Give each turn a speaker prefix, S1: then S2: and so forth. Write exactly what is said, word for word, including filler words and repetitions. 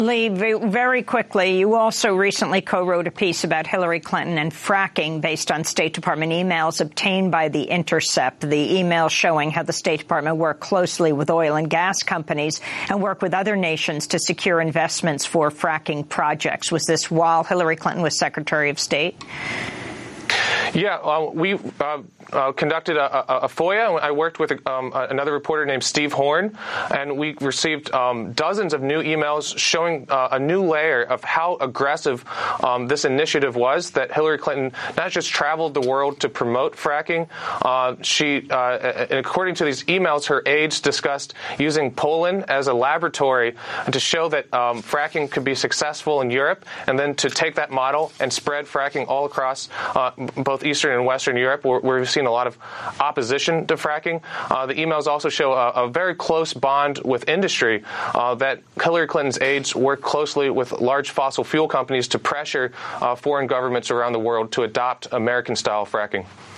S1: Lee, very quickly, you also recently co-wrote a piece about Hillary Clinton and fracking based on State Department emails obtained by The Intercept, the email showing how the State Department worked closely with oil and gas companies and worked with other nations to secure investments for fracking projects. Was this while Hillary Clinton was Secretary of State?
S2: Yeah, uh, we uh, uh, conducted a, a, a FOIA. I worked with um, another reporter named Steve Horn, and we received um, dozens of new emails showing uh, a new layer of how aggressive um, this initiative was, that Hillary Clinton not just traveled the world to promote fracking. Uh, she, uh, according to these emails, her aides discussed using Poland as a laboratory to show that um, fracking could be successful in Europe, and then to take that model and spread fracking all across uh, both Eastern and Western Europe, where, where we've seen a lot of opposition to fracking. Uh, the emails also show a, a very close bond with industry, uh, that Hillary Clinton's aides work closely with large fossil fuel companies to pressure uh, foreign governments around the world to adopt American-style fracking.